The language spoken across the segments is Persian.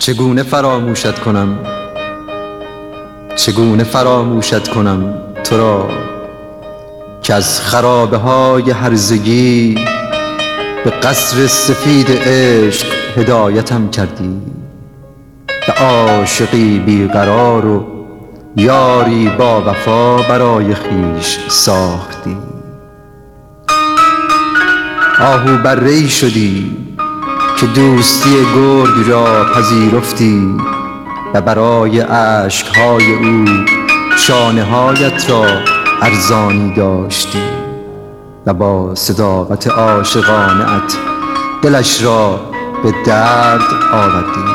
چگونه فراموشت کنم، چگونه فراموشت کنم تو را که از خرابه های هرزگی به قصر سفید عشق هدایتم کردی، به عاشقی بیقرار و یاری با وفا برای خویش ساختی. آهو بره‌ای شدی که دوستی گرگ را پذیرفتی و برای اشک‌های او شانه‌هایت را ارزانی داشتی و با صداقت عاشقانه‌ات دلش را به درد آوردی.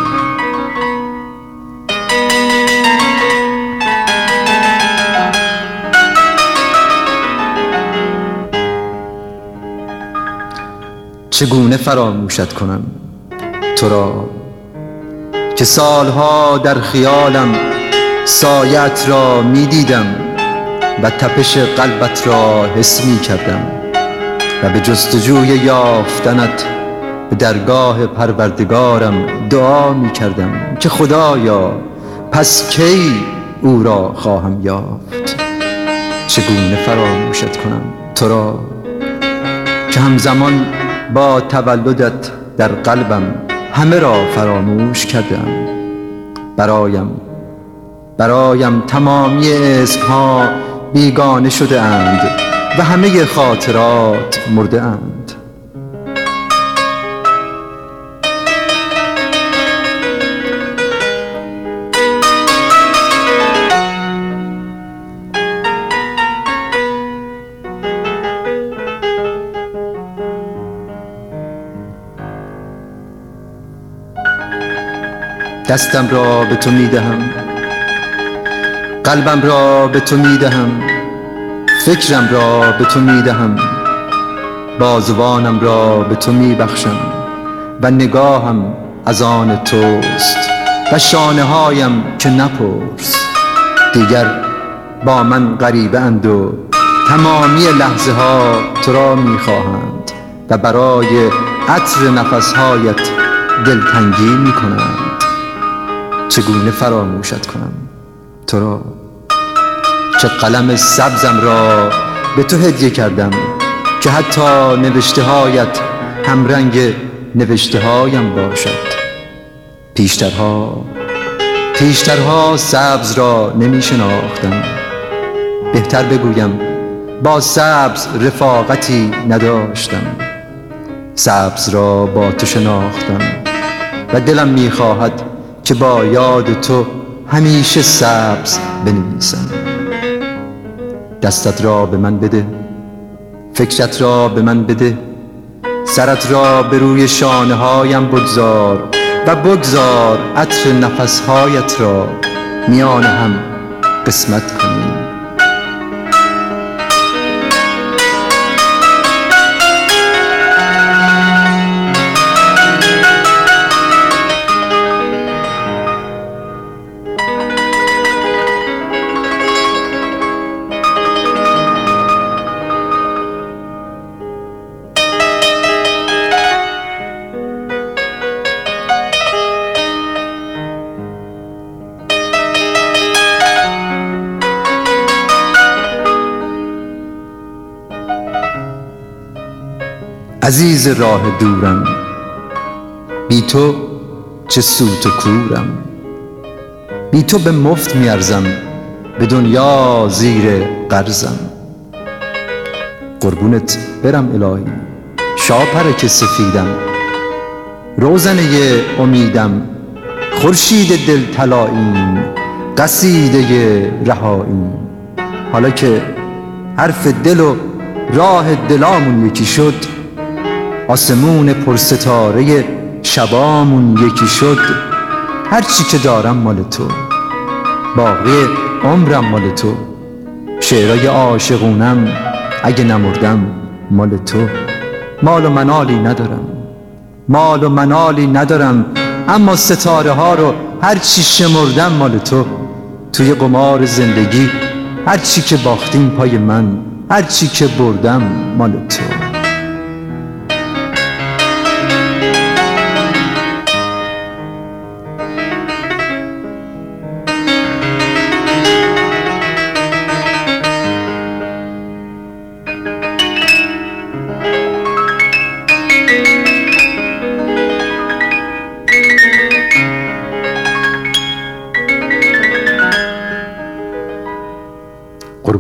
چگونه فراموشت کنم تو را که سالها در خیالم سایت را می دیدم و تپش قلبت را حس می کردم و به جستجوی یافتنت به درگاه پروردگارم دعا می کردم که خدایا پس کی او را خواهم یافت. چگونه فراموشت کنم تو را که همزمان با تولدت در قلبم همه را فراموش کردم. برایم تمامی اسمها بیگانه شده اند و همه خاطرات مرده اند. دستم را به تو می دهم، قلبم را به تو می دهم، فکرم را به تو می دهم، بازوانم را به تو می بخشم و نگاهم از آن توست و شانه هایم که نپرس. دیگر با من غریبه اند و تمامی لحظه ها تو را می خواهند و برای عطر نفسهایت دلتنگی می کنند. چگونه فراموشت کنم تو را که قلم سبزم را به تو هدیه کردم که حتی نوشته هایت همرنگ نوشته هایم باشد. پیشترها سبز را نمی شناختم، بهتر بگویم با سبز رفاقتی نداشتم. سبز را با تو شناختم و دلم می خواهد که با یاد تو همیشه سبز بنویسم. دستت را به من بده، فکرت را به من بده، سرت را به روی شانه هایم بگذار و بگذار عطر نفسهایت را میان هم قسمت کنیم. عزیز راه دورم، بی تو چه سوت و کورم، بی تو به مفت میارزم به دنیا زیر قرزم. قربونت برم الهی شاپرک سفیدم، روزنه امیدم، خورشید دل طلاییم، قصیده رهاییم. حالا که حرف دل و راه دلامون یکی شد، آسمون پرستاره شبامون یکی شد، هرچی که دارم مال تو، باقی عمرم مال تو، شعرهای عاشقونم اگه نمردم مال تو. مال و منالی ندارم، اما ستاره ها رو هرچی شمردم مال تو. توی قمار زندگی هرچی که باختیم پای من، هرچی که بردم مال تو.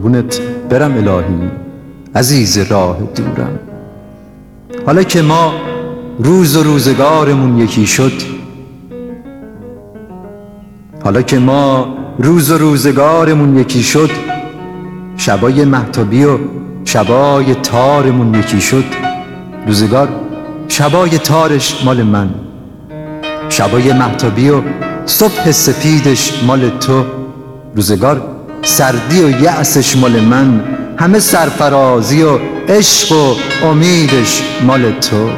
قربونت برم الهی، عزیز راه دورم. حالا که ما روز و روزگارمون یکی شد، حالا که ما روز و روزگارمون یکی شد، شبای مهتابی و شبای تارمون یکی شد. روزگار شبای تارش مال من، شبای مهتابی و صبح سپیدش مال تو. روزگار سردی و یأسش مال من، همه سرفرازی و عشق و امیدش مال تو.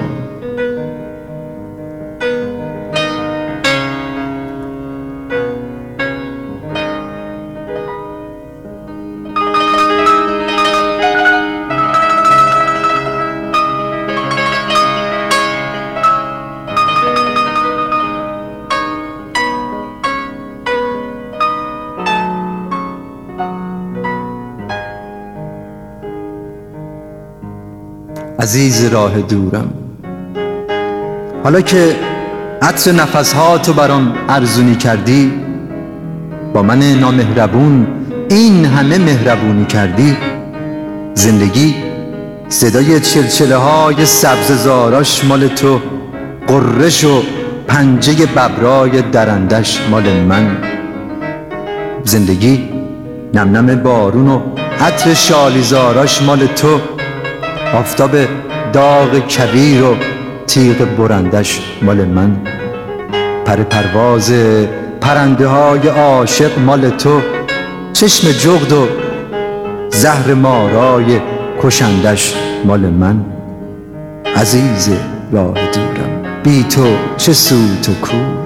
عزیز راه دورم، حالا که عطر نفسهاتو برام ارزونی کردی، با من نامهربون این همه مهربونی کردی. زندگی صدای چلچله های سبززاراش مال تو، قررش و پنجه ببرای درندش مال من. زندگی نمنم بارون و عطر شالیزاراش مال تو، آفتاب داغ کبیر و تیغ برندش مال من. پرواز پرنده های عاشق مال تو، چشم جغد و زهر مارای کشندش مال من. عزیز راه دورم، بی تو چه سوت و کورم.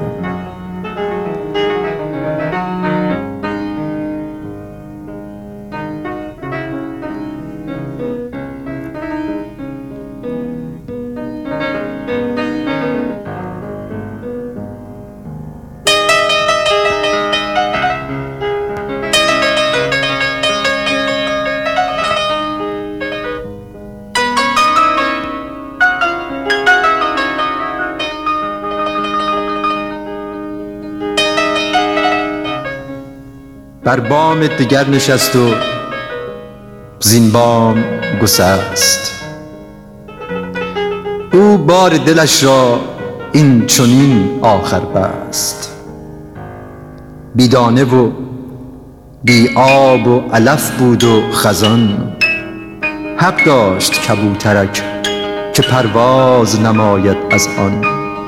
بر بام دگر نشست و زین بام گسست، او بار دلش را این چنین آخر بست. بی دانه و بی آب و علف بود و خزان، حق داشت کبوترک که پرواز نماید از آن.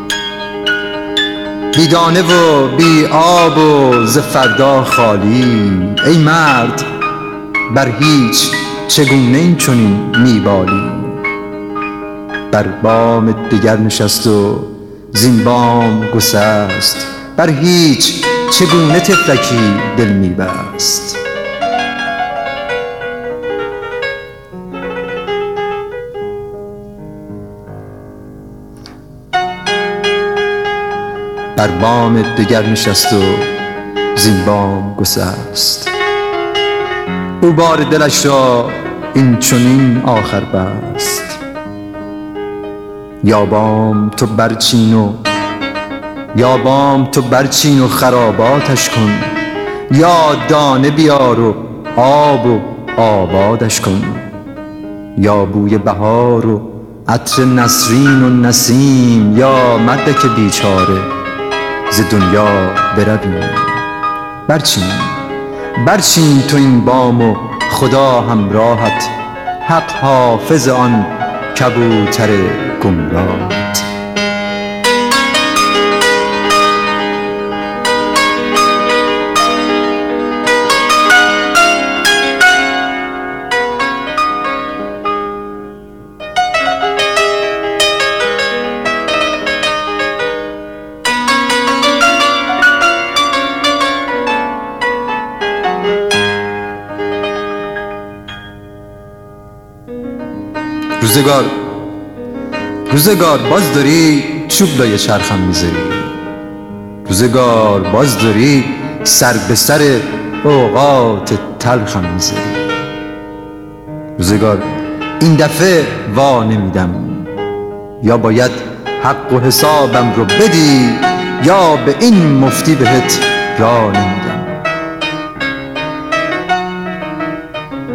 بی دانه و بی آب و ز فردا خالی، ای مرد بر هیچ چگونه این چنین میبالی. بر بام دگر نشست و زین بام گسست، بر هیچ چگونه طفلکی دل میبست. بر بام دگر نشست و زین بام گسست، او بار دلش را این چنین آخر بست. یا بام تو برچین و خراباتش کن، یا دانه بیار و آب و آبادش کن. یا بوی بهار و عطر نسرین و نسیم، یا مردک بیچاره ز دنیا برویم. برچین تو این بام و خدا همراهت، حق حافظ آن کبوتر گمراهت. روزگار باز داری چوب لای چرخم میذاری، روزگار باز داری سر به سر اوقات تلخم میذاری. روزگار این دفعه وا نمیدم، یا باید حق و حسابم رو بدی، یا به این مفتی بهت راه نمیدم.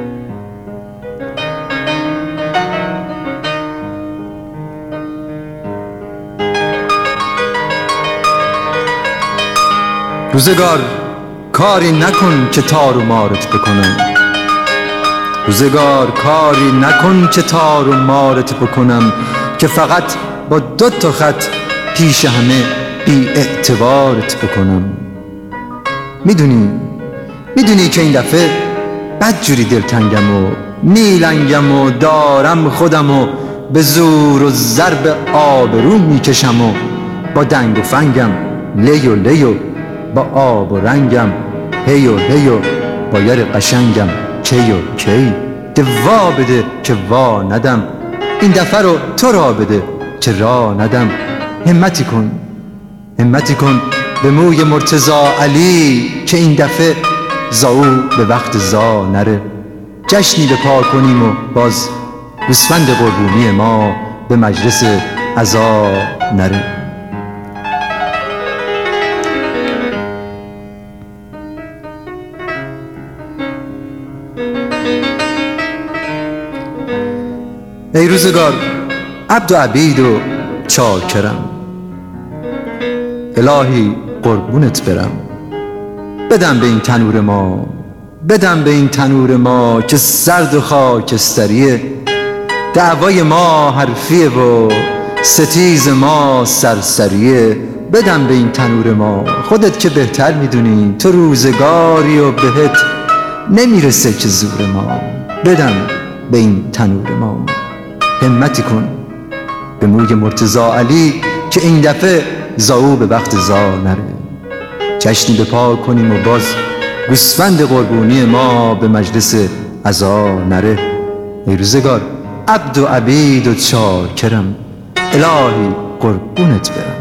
روزگار کاری نکن که تار و مارت بکنم، روزگار کاری نکن که تار و مارت بکنم، که فقط با 2 تا خط پیش همه بی اعتبارت بکنم. میدونی که این دفعه بدجوری دلتنگم و میلنگم و دارم خودم و به زور و ضرب آبرو میکشم و با دنگ و فنگم لیو لیو، با آب و رنگم هی و هی و با یار قشنگم کی و کی. ده وا بده که وا ندم، این دفعه رو تو را بده که را ندم. همتی کن به موی مرتضی علی، که این دفعه زاو به وقت زا نره. جشنی به پا کنیم و باز گوسفند قربونی ما به مجلس عزا نره. ای روزگار عبد و عبید و چاکرم، الهی قربونت برم. بدم به این تنور ما که سرد و خاکستریه. دعوای ما حرفیه و ستیز ما سرسریه. بدم به این تنور ما، خودت که بهتر میدونی، تو روزگاری و بهت نمیرسه که زور ما. بدم به این تنور ما. همتی کن به موی مرتضی علی، که این دفعه زاو به وقت زا نره. جشنی به پا کنیم و باز گوسفند قربونی ما به مجلس عزا نره. ای روزگار عبد و عبید و چاکرم، الهی قربونت برم.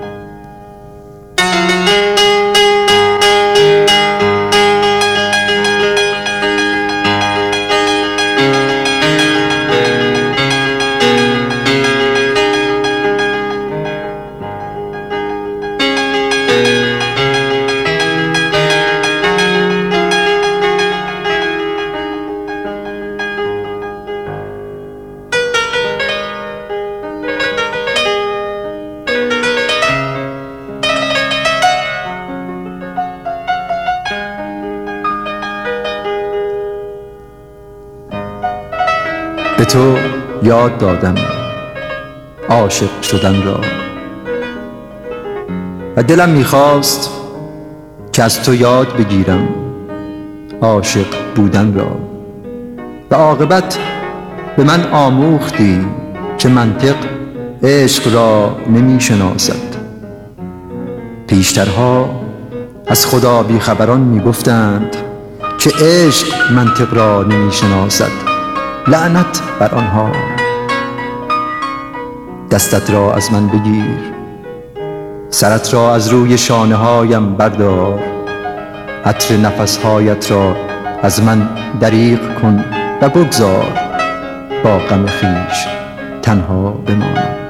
به تو یاد دادم عاشق شدن را، و دلم میخواست که از تو یاد بگیرم عاشق بودن را. و عاقبت به من آموختی که منطق عشق را نمیشناسد. پیشترها از خدا بیخبران میگفتند که عشق منطق را نمیشناسد. لعنت بر آنها. دستت را از من بگیر، سرت را از روی شانه هایم بردار. عطر نفسهایت را از من دریغ کن و بگذار با غم خویش تنها بمانم.